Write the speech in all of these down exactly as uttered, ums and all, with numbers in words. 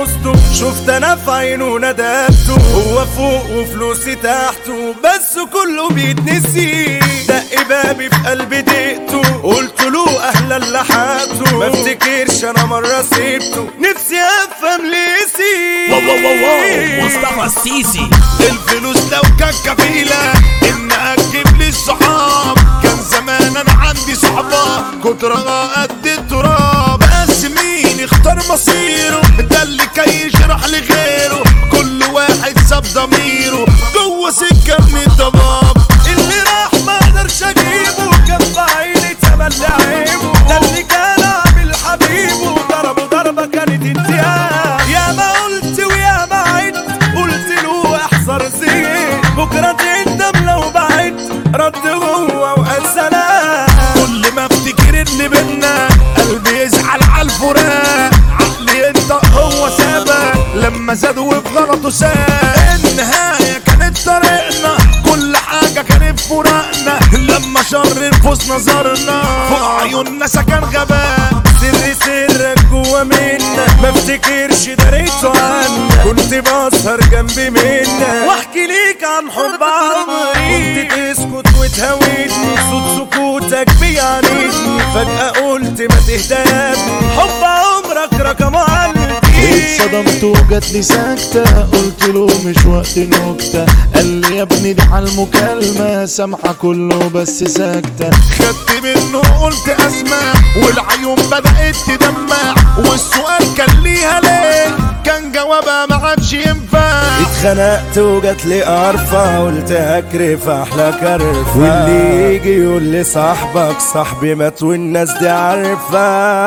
وسطه، شفت انا في عينه ندبته، هو فوق وفلوسي تحته، بس كله بيتنسي. دق بابي في قلبي دقته، قلت له اهلا لحقته، ما افتكرش انا مره سيبته، نفسي افهم ليه سيب. واو واو واو مصطفى السيسي. الفلوس لو كان كفيلة ان اجيب لي الصحاب، كان زمان انا عندي صحبة كترها قد التراب، بس مين اختار مصيره ده اللي كان يشرح لغيره، كل واحد ساب ضميره جوه سكة من الضباب. اللي راح ما قدرش اجيبه، كان في عيني تملي عيبه، ده اللي كان عامل حبيبه، ضربه ضربه كانت انتهاء. يا ما قلت ويا ما عدت، قلت له احذر زين، بكره تندم لو بعدت، رد هو وقال سلام. كل ما افتكر اللي بينا قلبي يزعل على الفراق، عقلي انت هو سابق لما زاد وفي غلطه ساب. النهاية كانت طريقنا، كل حاجة كانت فراقنا، لما شر نفوس نظرنا فوق عيوننا سكن غباء. سر سرك جوا منا، ما افتكرش دريته عنك، كنت بسهر جنبي منا واحكي ليك عن حب عمري، كنت تسكت وتهويني، صوت سكوتك بيعنيني، فجأة قلت ما تهدى يا ابني، حب عمرك رقم عندي. اتصدمت وجات لي سكتة، قلت له مش وقت نكتة، قال لي يا ابني دي على المكالمة سامحة كله بس ساكتة. خدت منه قلت اسمع والعيون بدأت تدمع، والسؤال كان ليها ليه كان جوابها ما عادش ينفع. اتخنقت وجات لي قرفة، قلت هكرف احلى كرفة، واللي يجي يقول لي صاحبك صاحبي مات والناس دي عارفة.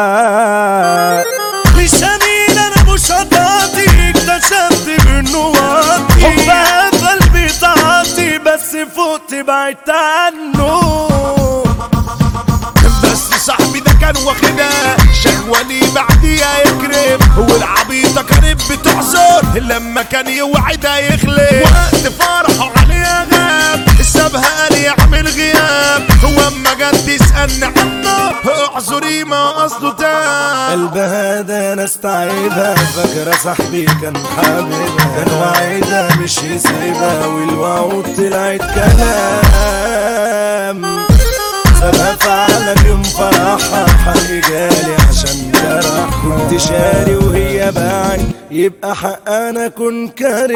مش امين انا مش هتعطي، اكتشفت منه واطي، حبها في قلبي تعاطي، بس فوت بعدت عنه. بس صاحبي ده كان واخدها شهواني بعديها يكرم، والعبيطة كانت بتعذر لما كان يوعدها يخلف، وقت فرحه عليها غاب سابها قال يعمل غياب، واما جت تسألني عنه اعذري ما قصده تاب. قلبها ده انا استعيبها، فاكرة صاحبي كان حبيبها، كان وعيدها مش يسيبها، والوعود طلعت كلام، سابها فعلا يوم فرحها، حقي جالي عشان جرح، كنت شاري وهي باعني، يبقى حق انا كن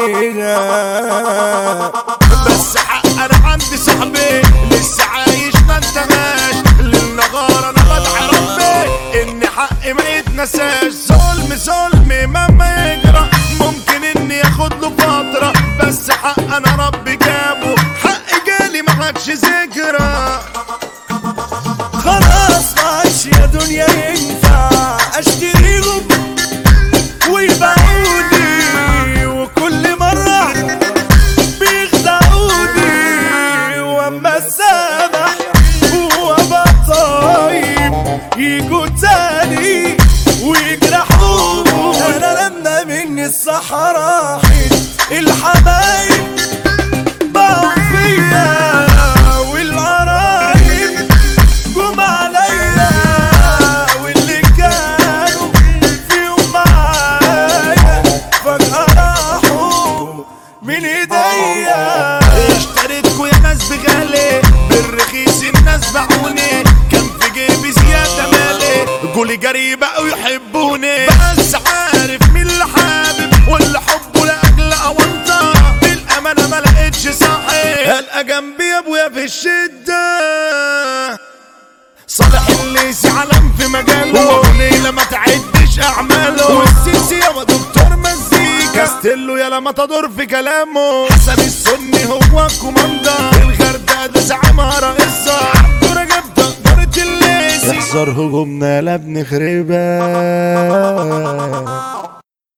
كارهها. بس حق انا عندي صاحبي لسه عايش ما انتهاش، للنهار انا بدعي ربي ان حقي ما يتنساش، ظلم ظلم مهما يجرى ممكن اني اخد له فترة، بس حق انا ربي جابه حقي جالي ما عادش ذكرى. خلاص ما عادش يا دنيا ينفع اشتريهم ويبيعوني، وكل مرة بيخدعوني، واما السامح وابقى طيب يجوا تاني ويجرحوني. انا لما مني الصحة راحت، الحبايب بقوا فيا، والقرايب جم عليا، واللي كانوا فيهم معايا فجأة راحوا من ايديا. اشتريتكوا يا ناس بغالي بالرخيص الناس باعوني، كان في جيبي زيادة مالي قولي جري بقوا يحبوني، بس عارف مين اللي حابب واللي حبه لأجل أونطة، بالأمانة ما لقيتش صاحب هلقى جنبي يا ابويا في الشدة. صالح الليسي علم في مجاله، وليلة ما تعدش أعماله، والسيسي يا دكتور مزيكا، ستيلو يا لما تدور في كلامه، حسن السني هو الكوماندا، الغردقة ده زعيمها رئيسها، عبده رجب تقدرة الليسي، يحذر هجومنا لا بنخربها.